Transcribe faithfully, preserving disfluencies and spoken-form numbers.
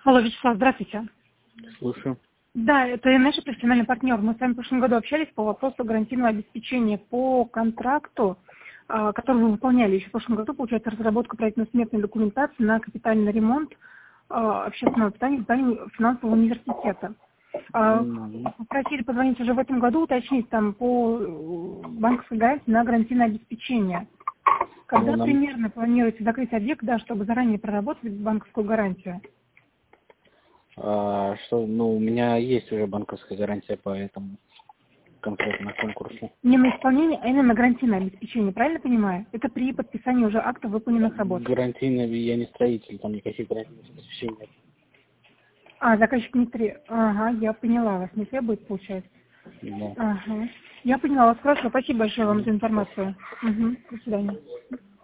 Алло, Вячеслав, здравствуйте. Слушаю. Да, это наш профессиональный партнер. Мы с вами в прошлом году общались по вопросу гарантийного обеспечения по контракту, а, который вы выполняли еще в прошлом году, получается, разработка проектно-сметной документации на капитальный ремонт а, общественного питания, питания финансового университета. А, Мгм. Попросили позвонить уже в этом году, уточнить там по э, банковской гарантии на гарантийное обеспечение. Ну, Когда нам, примерно планируете закрыть объект, да, чтобы заранее проработать банковскую гарантию? а, что, ну, у меня есть уже банковская гарантия по этому конкретно конкурсу. Не на исполнение, а именно на гарантийное обеспечение, правильно понимаю? Это при подписании уже акта выполненных работ. Гарантийный, я не строитель, там никаких гарантийных обеспечений нет. А, заказчик не три. Ага, я поняла, вас не требует, получается. Да. Ага. Я поняла вас, хорошо, спасибо большое вам Мгм. за Спасибо. информацию. Угу. До свидания.